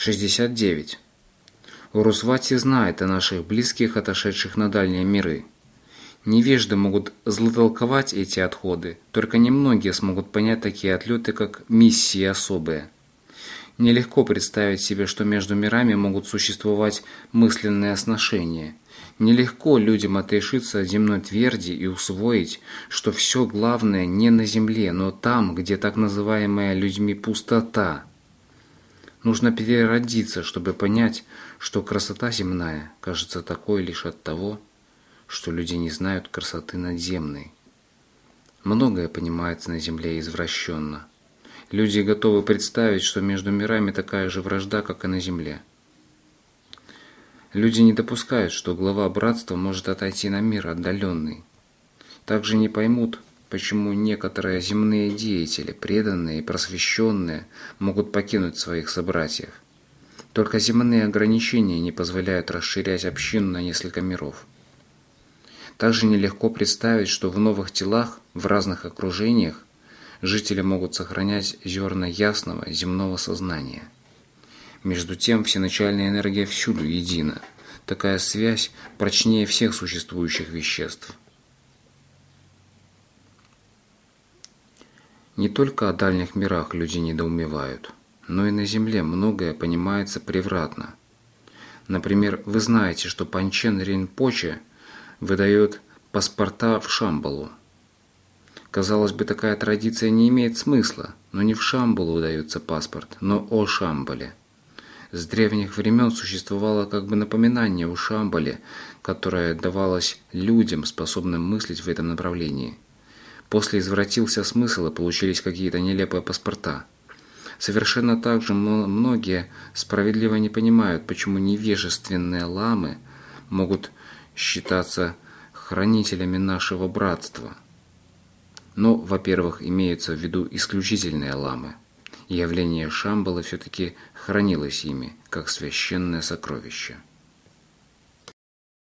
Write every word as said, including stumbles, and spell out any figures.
шестьдесят девять. Урусвати знает о наших близких, отошедших на дальние миры. Невежды могут злотолковать эти отходы, только немногие смогут понять такие отлеты, как миссии особые. Нелегко представить себе, что между мирами могут существовать мысленные сношения. Нелегко людям отрешиться от земной тверди и усвоить, что все главное не на земле, но там, где так называемая людьми пустота. Нужно переродиться, чтобы понять, что красота земная кажется такой лишь от того, что люди не знают красоты надземной. Многое понимается на земле извращенно. Люди готовы представить, что между мирами такая же вражда, как и на земле. Люди не допускают, что глава братства может отойти на мир отдаленный. Также не поймут, почему некоторые земные деятели, преданные и просвещенные, могут покинуть своих собратьев. Только земные ограничения не позволяют расширять общину на несколько миров. Также нелегко представить, что в новых телах, в разных окружениях, жители могут сохранять зерна ясного земного сознания. Между тем, всеначальная энергия всюду едина. Такая связь прочнее всех существующих веществ. Не только о дальних мирах люди недоумевают, но и на Земле многое понимается превратно. Например, вы знаете, что Панчен Ринпоче выдает паспорта в Шамбалу. Казалось бы, такая традиция не имеет смысла, но не в Шамбалу выдается паспорт, но о Шамбале. С древних времен существовало как бы напоминание о Шамбале, которое давалось людям, способным мыслить в этом направлении. После извратился смысл и получились какие-то нелепые паспорта. Совершенно так же многие справедливо не понимают, почему невежественные ламы могут считаться хранителями нашего братства. Но, во-первых, имеются в виду исключительные ламы. Явление Шамбалы все-таки хранилось ими, как священное сокровище.